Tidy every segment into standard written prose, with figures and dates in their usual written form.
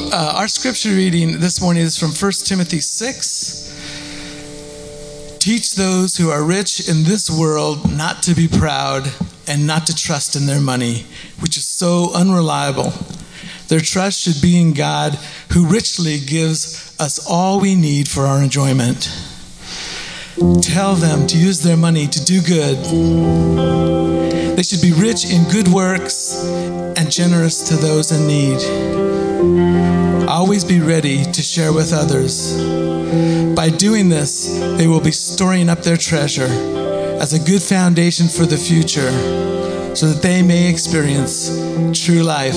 Our scripture reading this morning is from 1 Timothy 6. Teach those who are rich in this world not to be proud and not to trust in their money, which is so unreliable. Their trust should be in God, who richly gives us all we need for our enjoyment. Tell them to use their money to do good. They should be rich in good works and generous to those in need. Always be ready to share with others. By doing this, they will be storing up their treasure as a good foundation for the future, so that they may experience true life.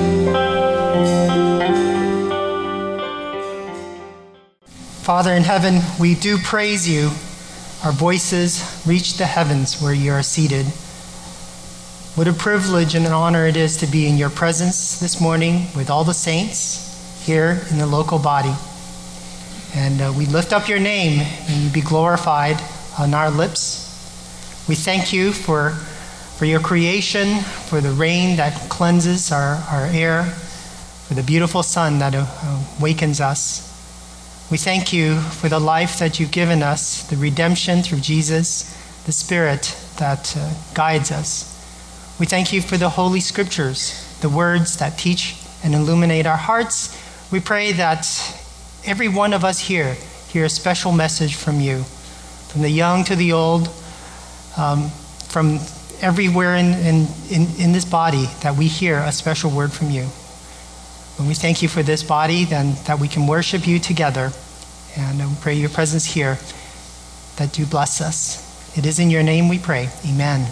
Father in heaven, we do praise you. Our voices reach the heavens where you are seated. What a privilege and an honor it is to be in your presence this morning with all the saints here in the local body. And we lift up your name, and you be glorified on our lips. We thank you for your creation, for the rain that cleanses our air, for the beautiful sun that awakens us. We thank you for the life that you've given us, the redemption through Jesus, the Spirit that guides us. We thank you for the Holy Scriptures, the words that teach and illuminate our hearts. We pray that every one of us here hear a special message from you, from the young to the old, from everywhere in this body, that we hear a special word from you. And we thank you for this body, then that we can worship you together. And we pray your presence here, that you bless us. It is in your name we pray. Amen.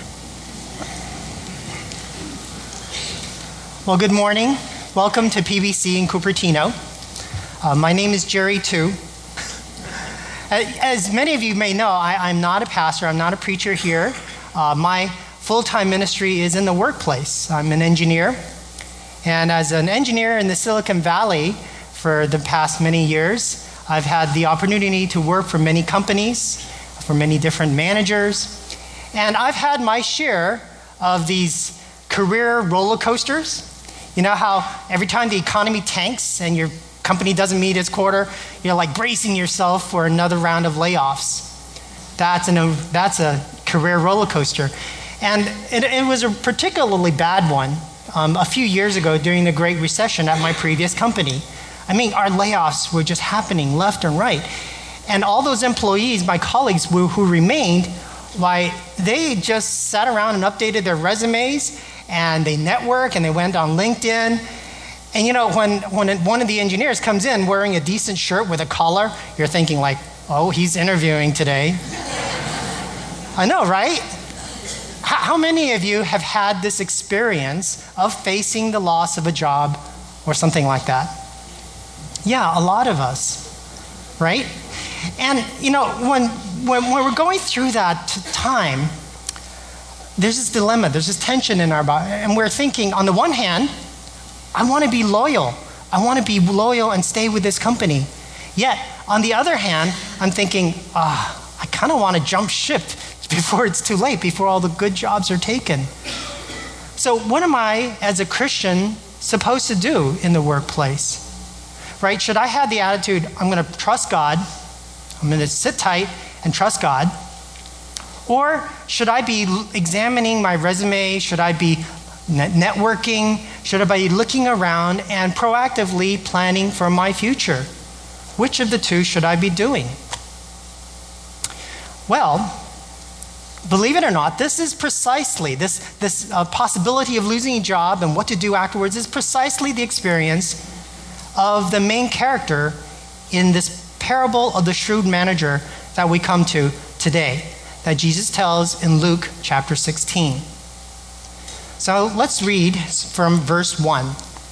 Well, good morning. Welcome to PBC in Cupertino. My name is Jerry Tu. As many of you may know, I'm not a pastor. I'm not a preacher here. My full-time ministry is in the workplace. I'm an engineer. And as an engineer in the Silicon Valley for the past many years, I've had the opportunity to work for many companies, for many different managers. And I've had my share of these career roller coasters. You know how every time the economy tanks and your company doesn't meet its quota, you're like bracing yourself for another round of layoffs. That's a career roller coaster. And it was a particularly bad one a few years ago during the Great Recession at my previous company. I mean, our layoffs were just happening left and right. And all those employees, my colleagues who remained, why, they just sat around and updated their resumes, and they network, and they went on LinkedIn. And you know, when one of the engineers comes in wearing a decent shirt with a collar, you're thinking like, oh, he's interviewing today. I know, right? How many of you have had this experience of facing the loss of a job or something like that? Yeah, a lot of us, right? And you know, when we're going through that time, there's this dilemma, there's this tension in our body, and we're thinking, on the one hand, I want to be loyal. I want to be loyal and stay with this company. Yet, on the other hand, I'm thinking, I kind of want to jump ship before it's too late, before all the good jobs are taken. So what am I, as a Christian, supposed to do in the workplace? Right? Should I have the attitude, I'm going to trust God, I'm going to sit tight and trust God? Or should I be examining my resume? Should I be networking? Should I be looking around and proactively planning for my future? Which of the two should I be doing? Well, believe it or not, this is precisely, this possibility of losing a job and what to do afterwards is precisely the experience of the main character in this parable of the shrewd manager that we come to today, that Jesus tells in Luke chapter 16. So let's read from verse 1.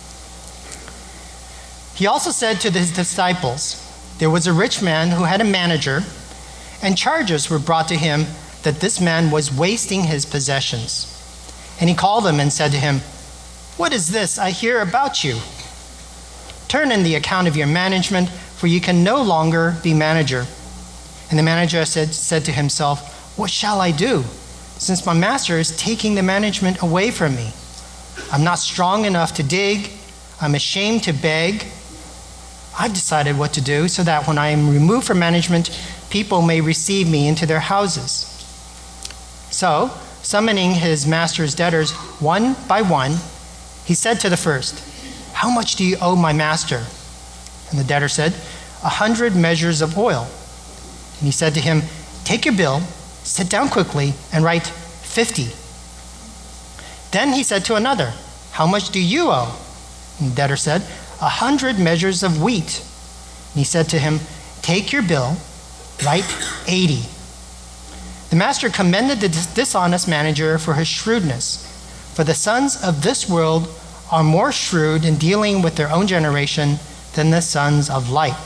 He also said to his disciples, there was a rich man who had a manager, and charges were brought to him that this man was wasting his possessions. And he called him and said to him, what is this I hear about you? Turn in the account of your management, for you can no longer be manager. And the manager said to himself, what shall I do, since my master is taking the management away from me? I'm not strong enough to dig, I'm ashamed to beg. I've decided what to do so that when I am removed from management, people may receive me into their houses." So, summoning his master's debtors one by one, he said to the first, "How much do you owe my master?" And the debtor said, 100 measures of oil. And he said to him, "Take your bill, sit down quickly, and write 50. Then he said to another, "How much do you owe?" And the debtor said, 100 measures of wheat. And he said to him, "Take your bill, write 80. The master commended the dishonest manager for his shrewdness. For the sons of this world are more shrewd in dealing with their own generation than the sons of light."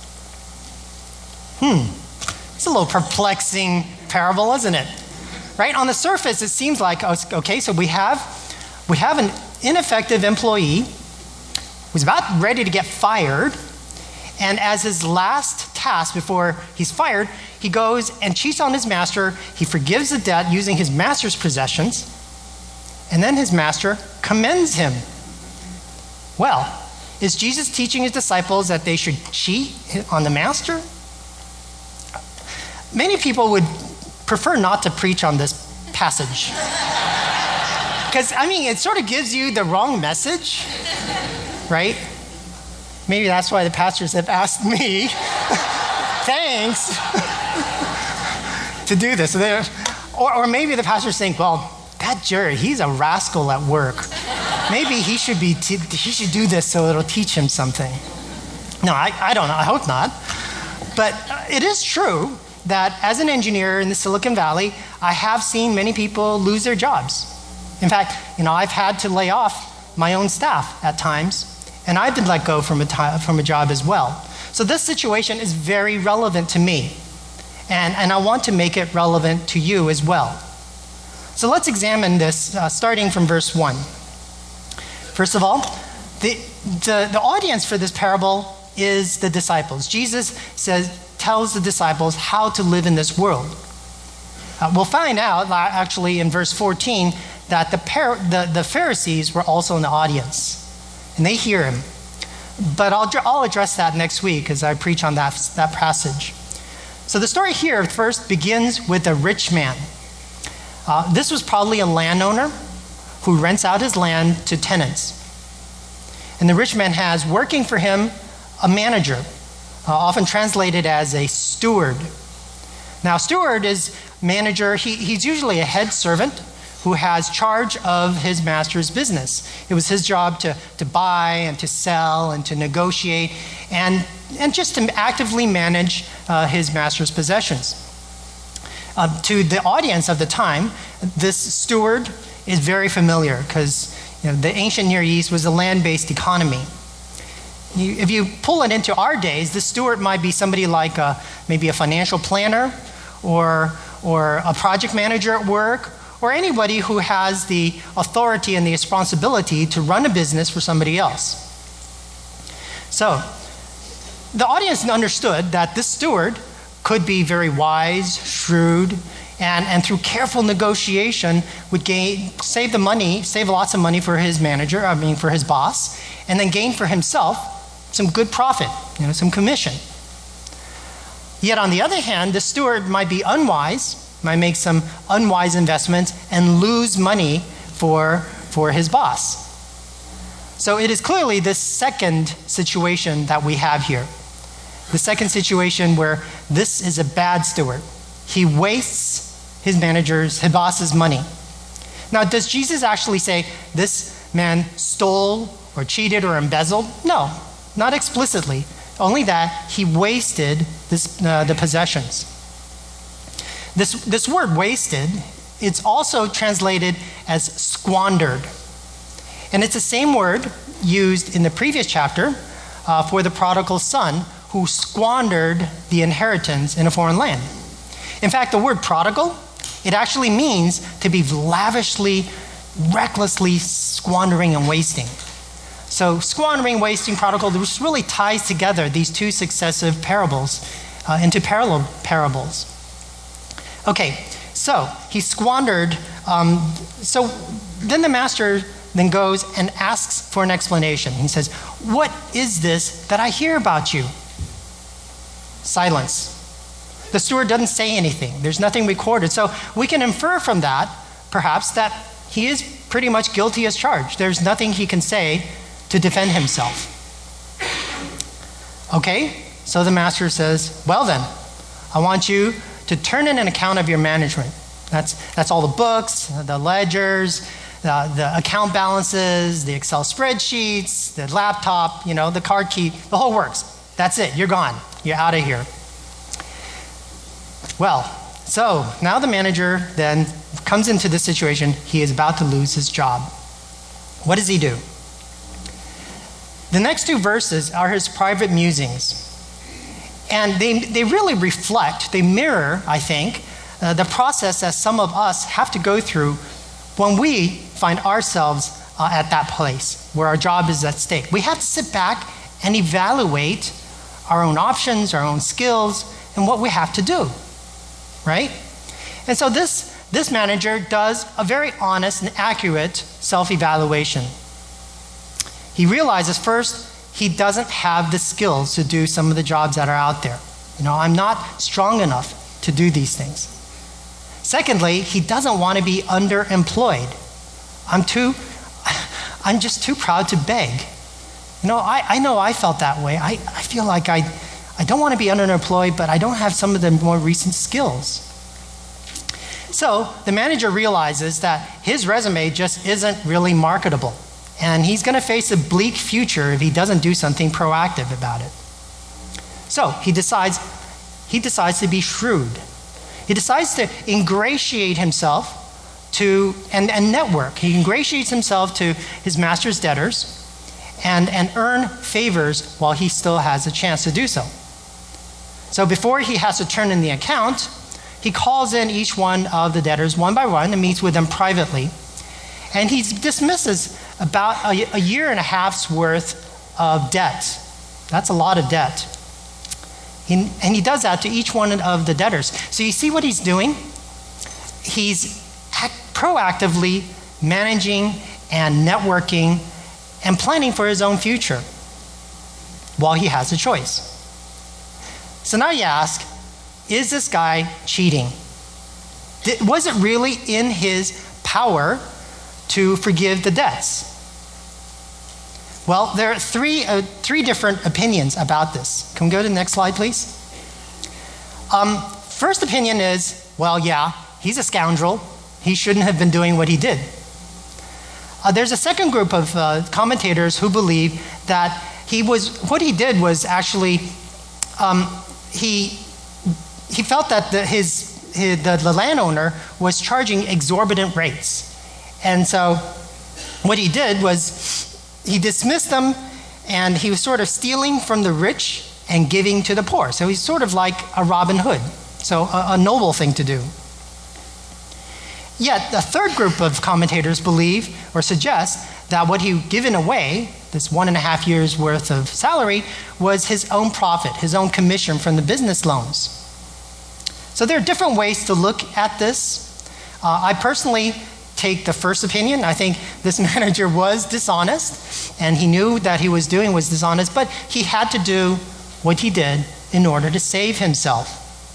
It's a little perplexing parable, isn't it? Right? On the surface, it seems like, okay, so we have an ineffective employee who's about ready to get fired, and as his last task before he's fired, he goes and cheats on his master. He forgives the debt using his master's possessions, and then his master commends him. Well, is Jesus teaching his disciples that they should cheat on the master? Many people would prefer not to preach on this passage. Because, it sort of gives you the wrong message, right? Maybe that's why the pastors have asked me, thanks, to do this. Or maybe the pastor's saying, well, that Jerry, he's a rascal at work. Maybe he should do this so it'll teach him something. No, I don't know. I hope not. But it is true that as an engineer in the Silicon Valley, I have seen many people lose their jobs. In fact, I've had to lay off my own staff at times, and I've been let go from a job as well. So this situation is very relevant to me, and I want to make it relevant to you as well. So let's examine this starting from verse 1. First of all, the audience for this parable is the disciples. Jesus tells the disciples how to live in this world. We'll find out actually in verse 14 that the Pharisees were also in the audience, and they hear him. But I'll address that next week as I preach on that passage. So the story here first begins with a rich man. This was probably a landowner who rents out his land to tenants. And the rich man has working for him a manager, often translated as a steward. Now, steward is manager. He's usually a head servant who has charge of his master's business. It was his job to buy and to sell and to negotiate and just to actively manage his master's possessions. To the audience of the time, this steward is very familiar because the ancient Near East was a land-based economy. If you pull it into our days, the steward might be somebody like maybe a financial planner or a project manager at work, or anybody who has the authority and the responsibility to run a business for somebody else. So the audience understood that this steward could be very wise, shrewd, and through careful negotiation would save lots of money for his manager, for his boss, and then gain for himself some good profit, some commission. Yet on the other hand, the steward might be unwise, might make some unwise investments and lose money for his boss. So it is clearly this second situation that we have here. The second situation where this is a bad steward. He wastes his boss's money. Now, does Jesus actually say this man stole or cheated or embezzled? No, not explicitly. Only that he wasted the possessions. This word wasted, it's also translated as squandered. And it's the same word used in the previous chapter for the prodigal son who squandered the inheritance in a foreign land. In fact, the word prodigal, it actually means to be lavishly, recklessly squandering and wasting. So squandering, wasting, prodigal, this really ties together these two successive parables into parallel parables. Okay, so he squandered. So then the master then goes and asks for an explanation. He says, "What is this that I hear about you?" Silence. The steward doesn't say anything. There's nothing recorded. So we can infer from that, perhaps, that he is pretty much guilty as charged. There's nothing he can say to defend himself. Okay, so the master says, "Well then, I want you to turn in an account of your management." That's all the books, the ledgers, the account balances, the Excel spreadsheets, the laptop, the card key, the whole works. That's it. You're gone. You're out of here. Well, so now the manager then comes into this situation. He is about to lose his job. What does he do? The next two verses are his private musings. And they really reflect, they mirror, I think, the process that some of us have to go through when we find ourselves at that place where our job is at stake. We have to sit back and evaluate our own options, our own skills, and what we have to do, right? And so this manager does a very honest and accurate self-evaluation. He realizes first, he doesn't have the skills to do some of the jobs that are out there. I'm not strong enough to do these things. Secondly, he doesn't want to be underemployed. I'm just too proud to beg. I know I felt that way. I feel like I don't want to be underemployed, but I don't have some of the more recent skills. So the manager realizes that his resume just isn't really marketable. And he's going to face a bleak future if he doesn't do something proactive about it. So he decides to be shrewd. He decides to ingratiate himself to and network. He ingratiates himself to his master's debtors and earn favors while he still has a chance to do so. So before he has to turn in the account, he calls in each one of the debtors one by one and meets with them privately. And he dismisses about a year and a half's worth of debt. That's a lot of debt. And he does that to each one of the debtors. So you see what he's doing? He's proactively managing and networking and planning for his own future while he has a choice. So now you ask, is this guy cheating? Was it really in his power to forgive the debts? Well, there are three different opinions about this. Can we go to the next slide, please? First opinion is, well, yeah, he's a scoundrel. He shouldn't have been doing what he did. There's a second group of commentators who believe that what he did was actually, he felt that the landowner was charging exorbitant rates. And so what he did was he dismissed them, and he was sort of stealing from the rich and giving to the poor. So he's sort of like a Robin Hood. So a noble thing to do. Yet the third group of commentators believe or suggest that what he'd given away, this 1.5 years worth of salary, was his own profit, his own commission from the business loans. So there are different ways to look at this. I personally take the first opinion. I think this manager was dishonest, and he knew that he was doing was dishonest, but he had to do what he did in order to save himself.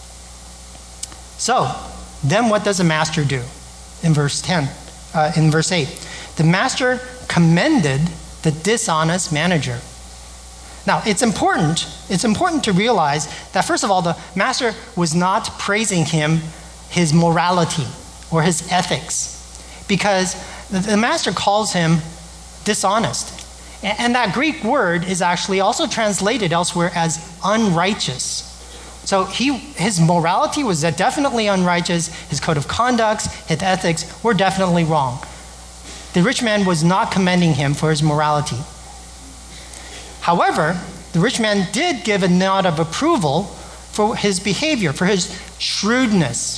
So then what does the master do? In verse 8, the master commended the dishonest manager. Now, it's important to realize that, first of all, the master was not praising him, his morality or his ethics, because the master calls him dishonest. And that Greek word is actually also translated elsewhere as unrighteous. So his morality was definitely unrighteous. His code of conduct, his ethics were definitely wrong. The rich man was not commending him for his morality. However, the rich man did give a nod of approval for his behavior, for his shrewdness.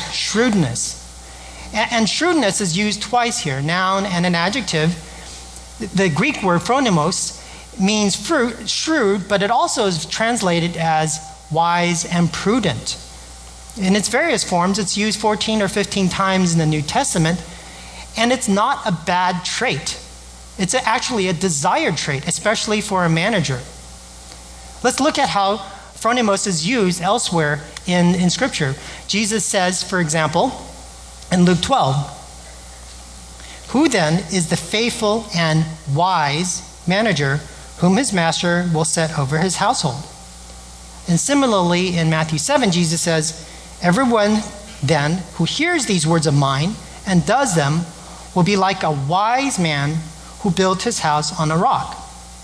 And shrewdness is used twice here, noun and an adjective. The Greek word phronimos means shrewd, but it also is translated as wise and prudent. In its various forms, it's used 14 or 15 times in the New Testament, and it's not a bad trait It's actually a desired trait, especially for a manager. Let's look at how phronimos is used elsewhere in Scripture. Jesus says, for example, in Luke 12, "Who then is the faithful and wise manager whom his master will set over his household?" And similarly, in Matthew 7, Jesus says, "Everyone then who hears these words of mine and does them will be like a wise man who built his house on a rock."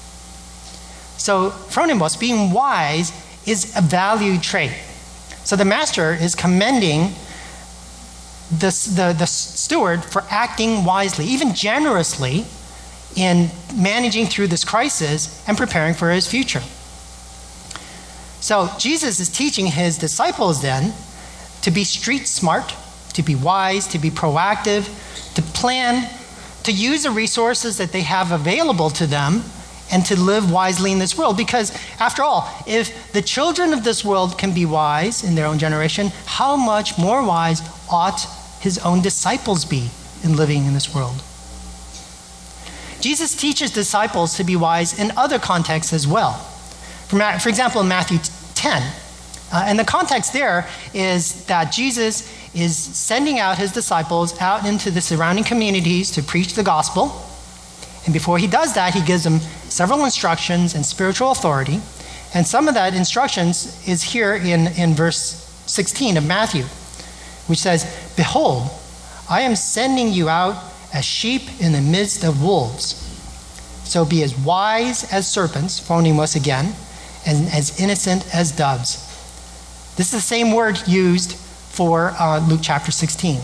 So phronimos, being wise, is a valued trait. So the master is commending the steward for acting wisely, even generously, in managing through this crisis and preparing for his future. So Jesus is teaching his disciples then to be street smart, to be wise, to be proactive, to plan, to use the resources that they have available to them, and to live wisely in this world. Because after all, if the children of this world can be wise in their own generation, how much more wise ought his own disciples be in living in this world? Jesus teaches disciples to be wise in other contexts as well. For example, in Matthew 10, and the context there is that Jesus is sending out his disciples out into the surrounding communities to preach the gospel. And before he does that, he gives them several instructions and spiritual authority. And some of that instructions is here in verse 16 of Matthew, which says, "Behold, I am sending you out as sheep in the midst of wolves. So be as wise as serpents," phronimos again, "and as innocent as doves." This is the same word used for Luke chapter 16.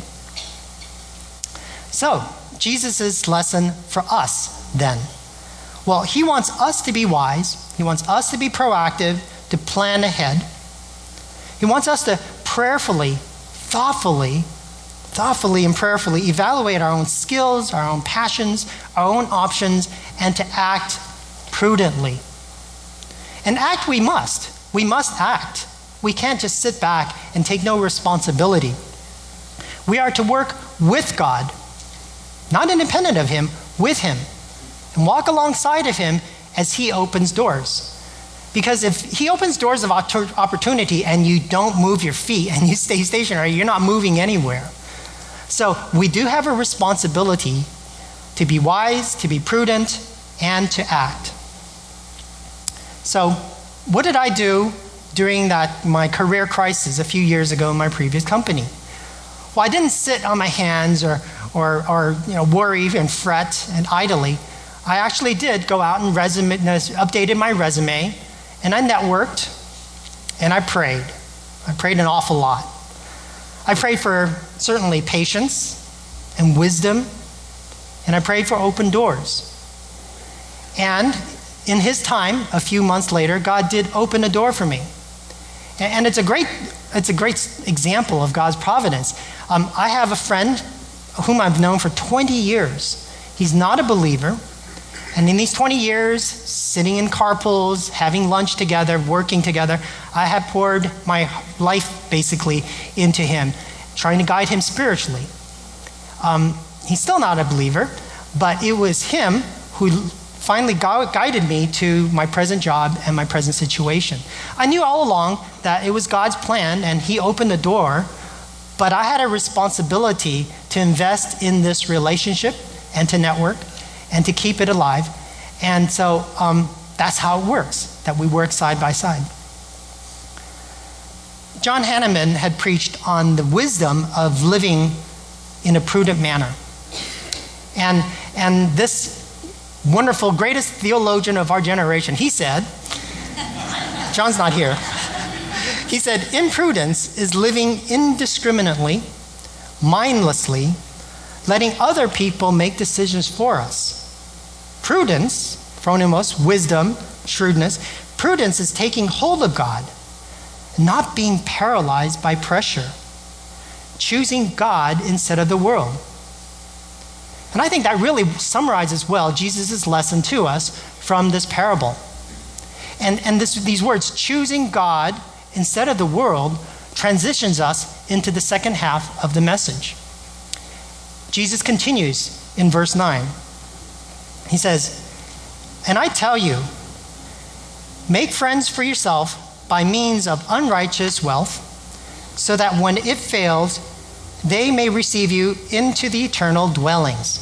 So, Jesus' lesson for us then. Well, he wants us to be wise. He wants us to be proactive, to plan ahead. He wants us to prayerfully, thoughtfully and prayerfully evaluate our own skills, our own passions, our own options, and to act prudently. And act we must. We must act. We can't just sit back and take no responsibility. We are to work with God, not independent of him, with him, and walk alongside of him as he opens doors. Because if he opens doors of opportunity and you don't move your feet and you stay stationary, you're not moving anywhere. So we do have a responsibility to be wise, to be prudent, and to act. So what did I do during my career crisis a few years ago in my previous company? Well, I didn't sit on my hands or worry and fret and idly. I actually did go out and updated my resume, and I networked, and I prayed. I prayed an awful lot. I prayed for certainly patience and wisdom, and I prayed for open doors. And in his time, a few months later, God did open a door for me. And it's a great example of God's providence. I have a friend whom I've known for 20 years. He's not a believer. And in these 20 years, sitting in carpools, having lunch together, working together, I have poured my life basically into him, trying to guide him spiritually. He's still not a believer, but it was him who finally guided me to my present job and my present situation. I knew all along that it was God's plan and he opened the door, but I had a responsibility to invest in this relationship and to network and to keep it alive. And so that's how it works, that we work side by side. John Hanneman had preached on the wisdom of living in a prudent manner. And this wonderful, greatest theologian of our generation, he said, John's not here, he said, "Imprudence is living indiscriminately, mindlessly, letting other people make decisions for us. Prudence, phronimos, wisdom, shrewdness, prudence is taking hold of God, not being paralyzed by pressure, choosing God instead of the world." And I think that really summarizes well Jesus' lesson to us from this parable. And these words, choosing God instead of the world, transitions us into the second half of the message. Jesus continues in verse 9. He says, "And I tell you, make friends for yourself by means of unrighteous wealth, so that when it fails, they may receive you into the eternal dwellings."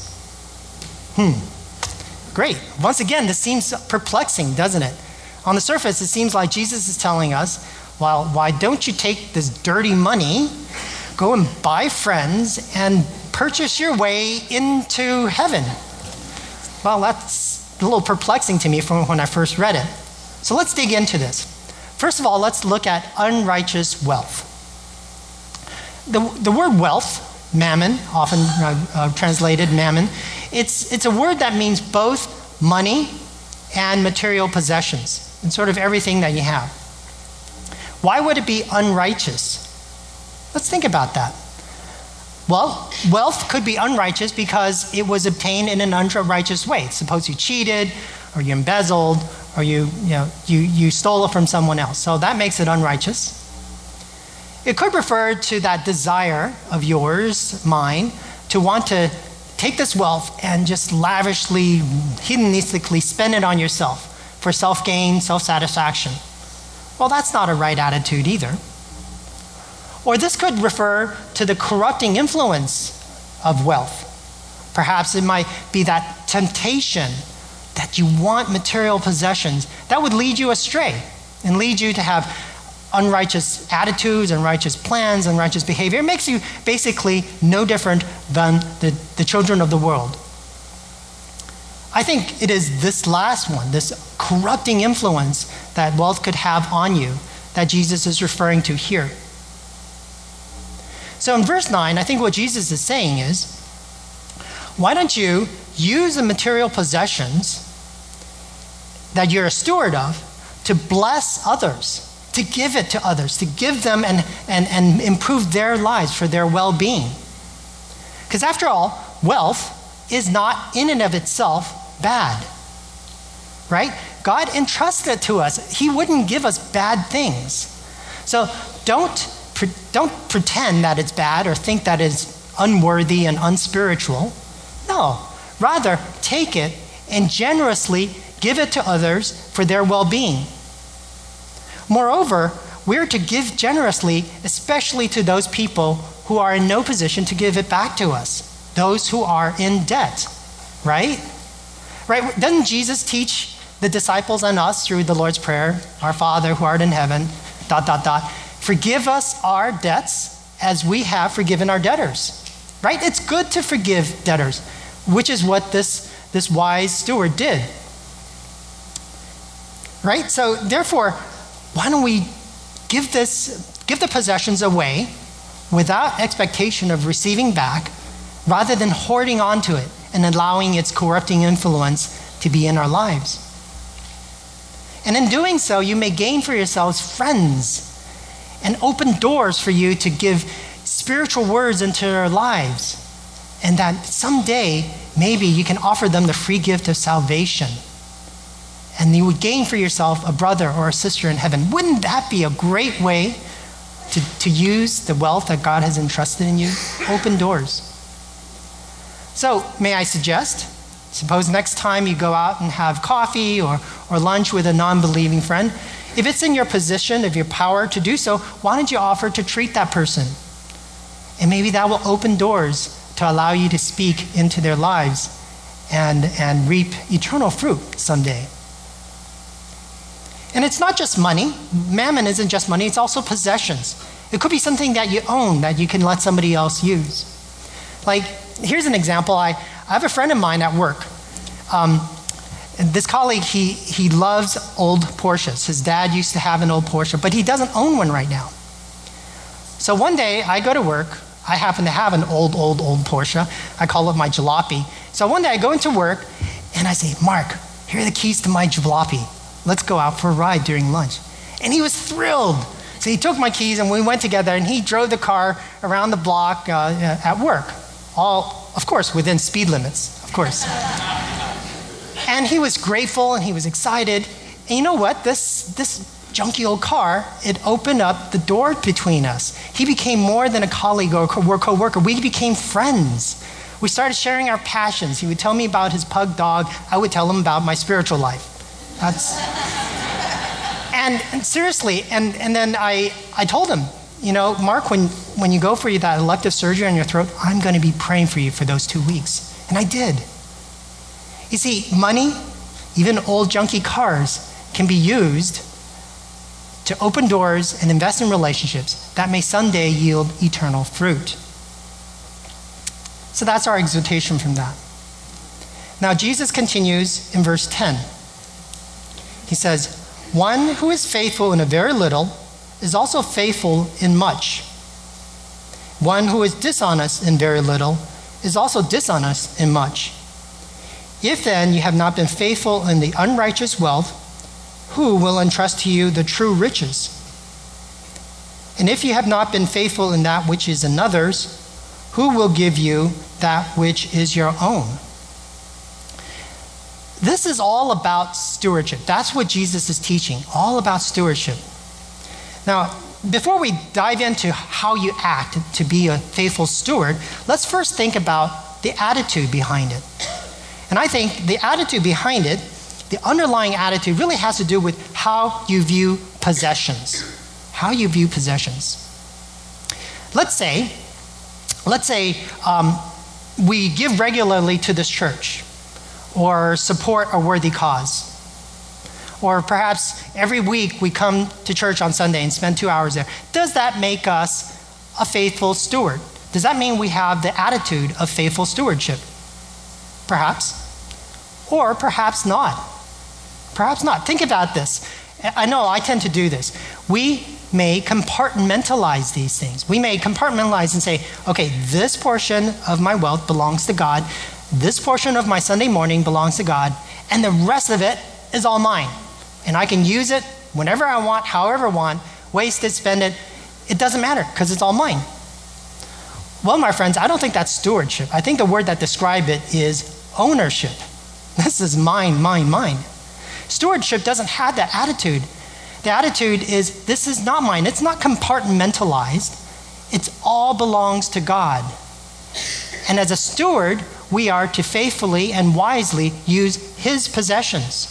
Great. Once again, this seems perplexing, doesn't it? On the surface, it seems like Jesus is telling us, well, why don't you take this dirty money, go and buy friends, and purchase your way into heaven? Well, that's a little perplexing to me from when I first read it. So let's dig into this. First of all, let's look at unrighteous wealth. The word wealth, mammon, often translated mammon, it's a word that means both money and material possessions, and sort of everything that you have. Why would it be unrighteous? Let's think about that. Well, wealth could be unrighteous because it was obtained in an unrighteous way. Suppose you cheated, or you embezzled, or you stole it from someone else. So that makes it unrighteous. It could refer to that desire of yours, mine, to want to take this wealth and just lavishly, hedonistically spend it on yourself for self-gain, self-satisfaction. Well, that's not a right attitude either. Or this could refer to the corrupting influence of wealth. Perhaps it might be that temptation that you want material possessions that would lead you astray and lead you to have unrighteous attitudes, unrighteous plans, unrighteous behavior. It makes you basically no different than the children of the world. I think it is this last one, this corrupting influence that wealth could have on you, that Jesus is referring to here. So in verse 9, I think what Jesus is saying is, why don't you use the material possessions that you're a steward of to bless others, to give it to others, to give them and improve their lives for their well-being. Because after all, wealth is not in and of itself bad, right? God entrusted it to us. He wouldn't give us bad things. So don't pretend that it's bad or think that it's unworthy and unspiritual. No, rather take it and generously give it to others for their well-being. Moreover, we're to give generously, especially to those people who are in no position to give it back to us, those who are in debt, right? Right? Doesn't Jesus teach the disciples and us through the Lord's Prayer, "Our Father who art in heaven, ... forgive us our debts as we have forgiven our debtors," right? It's good to forgive debtors, which is what this wise steward did, right? So therefore, why don't we give the possessions away without expectation of receiving back, rather than hoarding onto it and allowing its corrupting influence to be in our lives. And in doing so, you may gain for yourselves friends and open doors for you to give spiritual words into their lives, and that someday maybe you can offer them the free gift of salvation, and you would gain for yourself a brother or a sister in heaven. Wouldn't that be a great way to use the wealth that God has entrusted in you? Open doors. So may I suggest, suppose next time you go out and have coffee or lunch with a non-believing friend, if it's in your position, of your power to do so, why don't you offer to treat that person? And maybe that will open doors to allow you to speak into their lives and reap eternal fruit someday. And it's not just money. Mammon isn't just money, it's also possessions. It could be something that you own that you can let somebody else use. Like, here's an example. I have a friend of mine at work. This colleague, he loves old Porsches. His dad used to have an old Porsche, but he doesn't own one right now. So one day I go to work. I happen to have an old Porsche. I call it my jalopy. So one day I go into work and I say, "Mark, here are the keys to my jalopy. Let's go out for a ride during lunch." And he was thrilled. So he took my keys and we went together, and he drove the car around the block at work. All, of course, within speed limits, of course. And he was grateful and he was excited. And you know what? This junky old car, it opened up the door between us. He became more than a colleague or co-worker. We became friends. We started sharing our passions. He would tell me about his pug dog. I would tell him about my spiritual life. And seriously, and then I told him, Mark, when you go for that elective surgery on your throat, I'm going to be praying for you for those 2 weeks. And I did. You see, money, even old junky cars, can be used to open doors and invest in relationships that may someday yield eternal fruit. So that's our exhortation from that. Now, Jesus continues in verse 10. He says, "One who is faithful in a very little is also faithful in much. One who is dishonest in very little is also dishonest in much. If then you have not been faithful in the unrighteous wealth, who will entrust to you the true riches? And if you have not been faithful in that which is another's, who will give you that which is your own?" This is all about stewardship. That's what Jesus is teaching, all about stewardship. Now, before we dive into how you act to be a faithful steward, let's first think about the attitude behind it. And I think the attitude behind it, the underlying attitude, really has to do with how you view possessions. How you view possessions. Let's say we give regularly to this church, or support a worthy cause. Or perhaps every week we come to church on Sunday and spend 2 hours there. Does that make us a faithful steward? Does that mean we have the attitude of faithful stewardship? Perhaps. Or perhaps not. Perhaps not. Think about this. I know I tend to do this. We may compartmentalize these things. We may compartmentalize and say, okay, this portion of my wealth belongs to God. This portion of my Sunday morning belongs to God. And the rest of it is all mine. And I can use it whenever I want, however I want, waste it, spend it. It doesn't matter because it's all mine. Well, my friends, I don't think that's stewardship. I think the word that describes it is ownership. This is mine, mine, mine. Stewardship doesn't have that attitude. The attitude is, this is not mine. It's not compartmentalized. It all belongs to God. And as a steward, we are to faithfully and wisely use his possessions.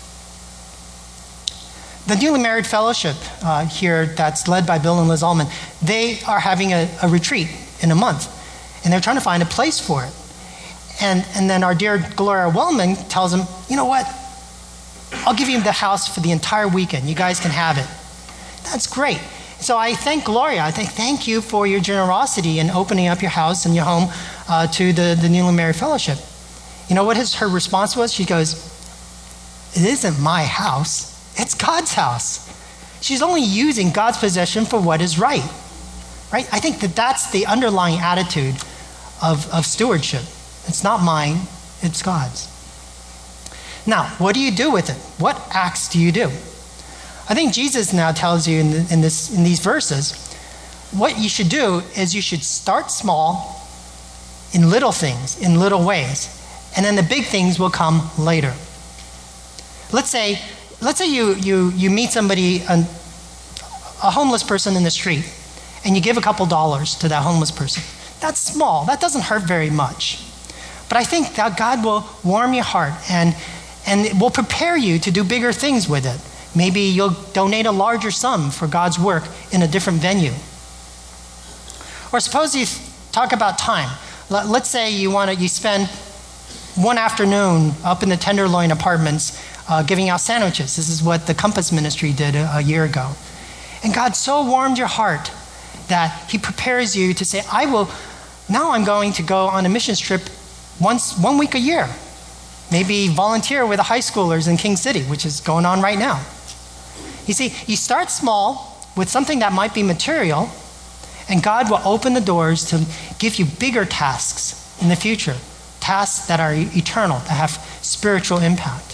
The newly married fellowship here that's led by Bill and Liz Allman, they are having a retreat in a month, and they're trying to find a place for it. And then our dear Gloria Wellman tells them, you know what? I'll give you the house for the entire weekend. You guys can have it. That's great. So I thank Gloria. I thank you for your generosity in opening up your house and your home to the newly married fellowship. You know what her response was? She goes, it isn't my house. It's God's house. She's only using God's possession for what is right. Right? I think that's the underlying attitude of stewardship. It's not mine, it's God's. Now, what do you do with it? What acts do you do? I think Jesus now tells you in these verses, what you should do is you should start small in little things, in little ways, and then the big things will come later. Let's say you meet somebody, a homeless person in the street, and you give a couple dollars to that homeless person. That's small. That doesn't hurt very much. But I think that God will warm your heart and it will prepare you to do bigger things with it. Maybe you'll donate a larger sum for God's work in a different venue. Or suppose you talk about time. Let's say you spend one afternoon up in the Tenderloin Apartments giving out sandwiches. This is what the Compass Ministry did a year ago. And God so warmed your heart that he prepares you to say, now I'm going to go on a missions trip 1 week a year. Maybe volunteer with the high schoolers in King City, which is going on right now. You see, you start small with something that might be material, and God will open the doors to give you bigger tasks in the future, tasks that are eternal, that have spiritual impact.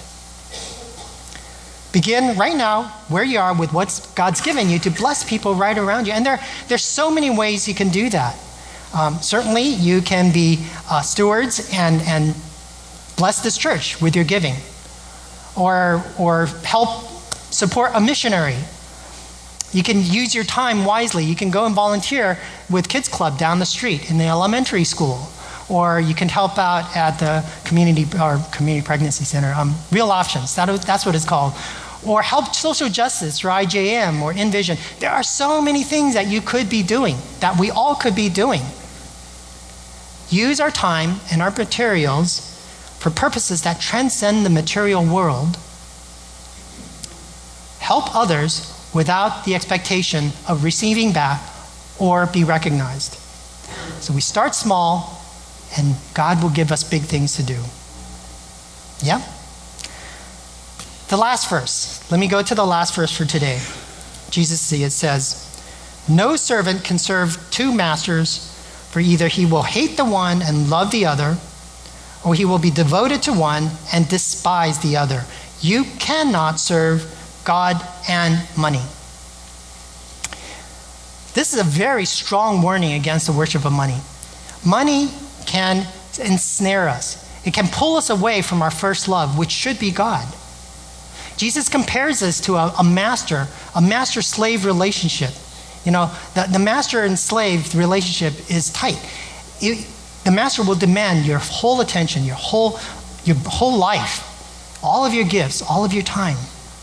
Begin right now, where you are, with what God's given you to bless people right around you. And there's so many ways you can do that. Certainly, you can be stewards and bless this church with your giving, or help support a missionary. You can use your time wisely. You can go and volunteer with Kids Club down the street in the elementary school, or you can help out at the community pregnancy center. Real Options, that's what it's called. Or help social justice, or IJM, or Envision. There are so many things that you could be doing, that we all could be doing. Use our time and our materials for purposes that transcend the material world. Help others without the expectation of receiving back or be recognized. So we start small, and God will give us big things to do. Yeah? The last verse. Let me go to the last verse for today. Jesus, it says, "No servant can serve two masters, for either he will hate the one and love the other, or he will be devoted to one and despise the other. You cannot serve God and money." This is a very strong warning against the worship of money. Money can ensnare us. It can pull us away from our first love, which should be God. Jesus compares this to a master-slave relationship. You know, the master and slave relationship is tight. The master will demand your whole attention, your whole life, all of your gifts, all of your time.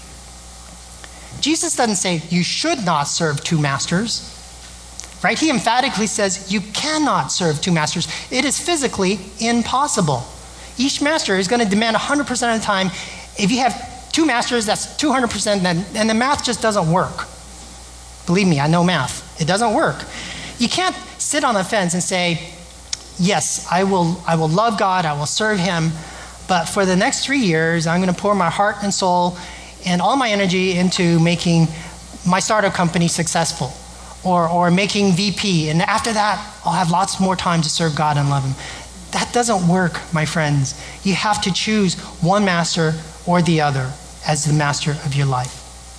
Jesus doesn't say you should not serve two masters, right? He emphatically says you cannot serve two masters. It is physically impossible. Each master is going to demand 100% of the time. If you have two masters, that's 200%, and the math just doesn't work. Believe me, I know math. It doesn't work. You can't sit on the fence and say, yes, I will love God, I will serve him, but for the next 3 years, I'm going to pour my heart and soul and all my energy into making my startup company successful, or making VP, and after that, I'll have lots more time to serve God and love him. That doesn't work, my friends. You have to choose one master or the other as the master of your life.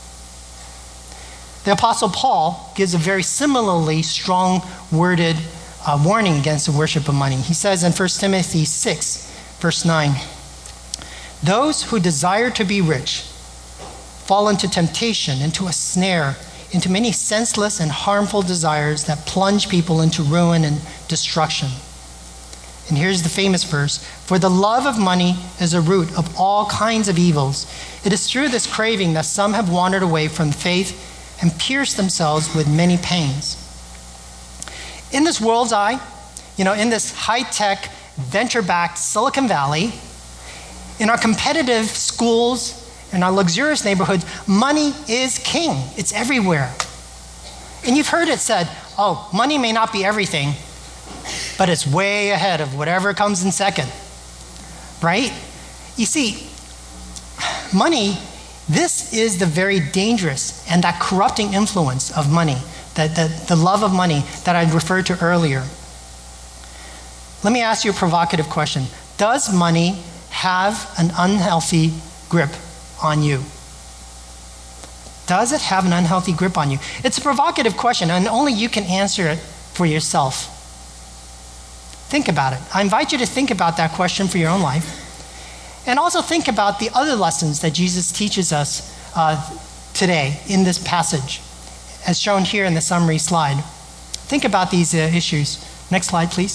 The Apostle Paul gives a very similarly strong-worded warning against the worship of money. He says in 1 Timothy 6, verse 9, "Those who desire to be rich fall into temptation, into a snare, into many senseless and harmful desires that plunge people into ruin and destruction." And here's the famous verse, "For the love of money is a root of all kinds of evils. It is through this craving that some have wandered away from faith and pierced themselves with many pains." In this world's eye, in this high-tech, venture-backed Silicon Valley, in our competitive schools, in our luxurious neighborhoods, money is king. It's everywhere. And you've heard it said, oh, money may not be everything, but it's way ahead of whatever comes in second, right? You see, money, this is the very dangerous and that corrupting influence of money, the love of money that I referred to earlier. Let me ask you a provocative question. Does money have an unhealthy grip on you? Does it have an unhealthy grip on you? It's a provocative question, and only you can answer it for yourself. Think about it. I invite you to think about that question for your own life. And also think about the other lessons that Jesus teaches us today in this passage, as shown here in the summary slide. Think about these issues. Next slide, please.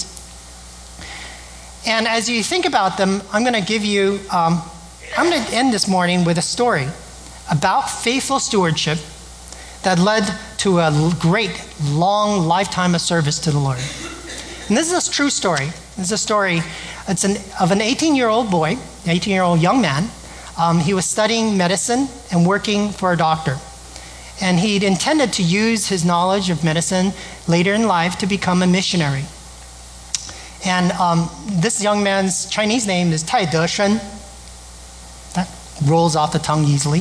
And as you think about them, I'm going to end this morning with a story about faithful stewardship that led to a great, long lifetime of service to the Lord. And this is a true story. This is a story of an 18-year-old boy, an 18-year-old young man. He was studying medicine and working for a doctor. And he'd intended to use his knowledge of medicine later in life to become a missionary. And this young man's Chinese name is Tai De-shen. That rolls off the tongue easily.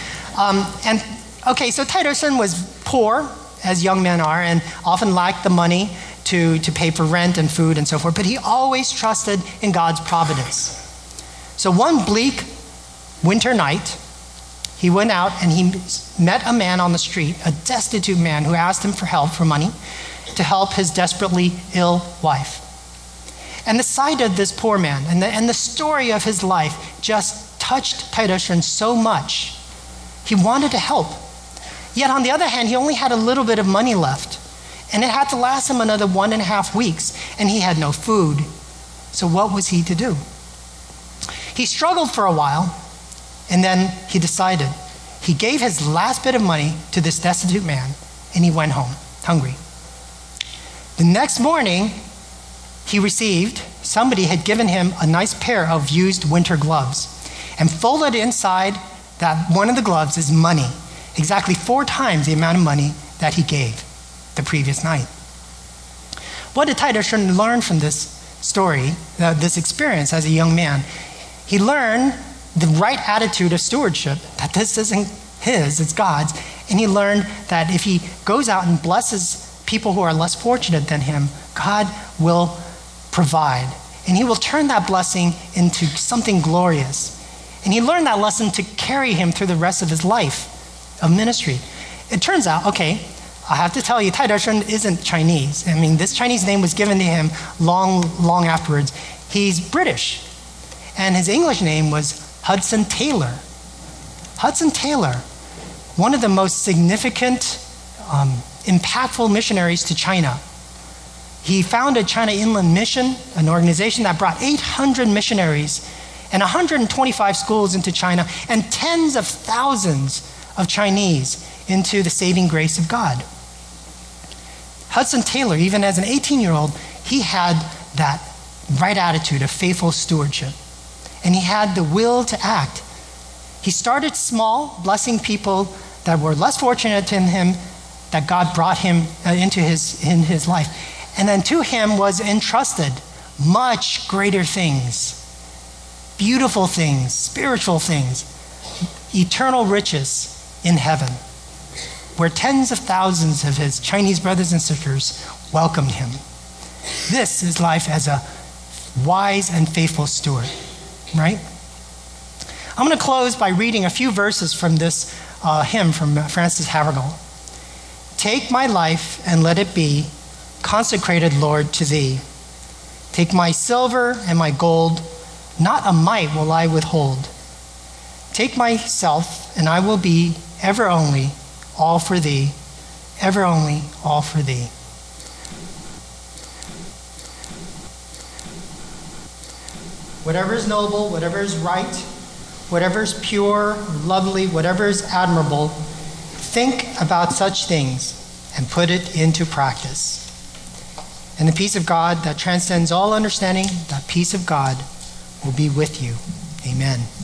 So Tai De-shen was poor, as young men are, and often lacked the money to pay for rent and food and so forth, but he always trusted in God's providence. So one bleak winter night, he went out and he met a man on the street, a destitute man who asked him for help, for money, to help his desperately ill wife. And the sight of this poor man and the story of his life just touched Tai De-shen so much. He wanted to help. Yet on the other hand, he only had a little bit of money left. And it had to last him another 1.5 weeks. And he had no food. So what was he to do? He struggled for a while, and then he decided. He gave his last bit of money to this destitute man, and he went home hungry. The next morning, somebody had given him a nice pair of used winter gloves, and folded inside that one of the gloves is money, exactly 4 times the amount of money that he gave the previous night. What did Titus learn from this story, this experience as a young man? He learned the right attitude of stewardship, that this isn't his, it's God's, and he learned that if he goes out and blesses people who are less fortunate than him, God will provide, and he will turn that blessing into something glorious. And he learned that lesson to carry him through the rest of his life of ministry. It turns out, I have to tell you, Tai Deshun isn't Chinese. I mean, this Chinese name was given to him long afterwards. He's British, and his English name was Hudson Taylor. Hudson Taylor, one of the most significant, impactful missionaries to China. He founded China Inland Mission, an organization that brought 800 missionaries and 125 schools into China, and tens of thousands of Chinese into the saving grace of God. Hudson Taylor, even as an 18-year-old, he had that right attitude of faithful stewardship, and he had the will to act. He started small, blessing people that were less fortunate than him, that God brought him into his life. And then to him was entrusted much greater things, beautiful things, spiritual things, eternal riches in heaven, where tens of thousands of his Chinese brothers and sisters welcomed him. This is life as a wise and faithful steward, right? I'm going to close by reading a few verses from this hymn from Francis Havergal. Take my life and let it be consecrated, Lord, to thee. Take my silver and my gold, not a mite will I withhold. Take myself, and I will be ever only all for thee, ever only all for thee. Whatever is noble, whatever is right, whatever is pure, lovely, whatever is admirable, think about such things and put it into practice. And the peace of God that transcends all understanding, that peace of God will be with you. Amen.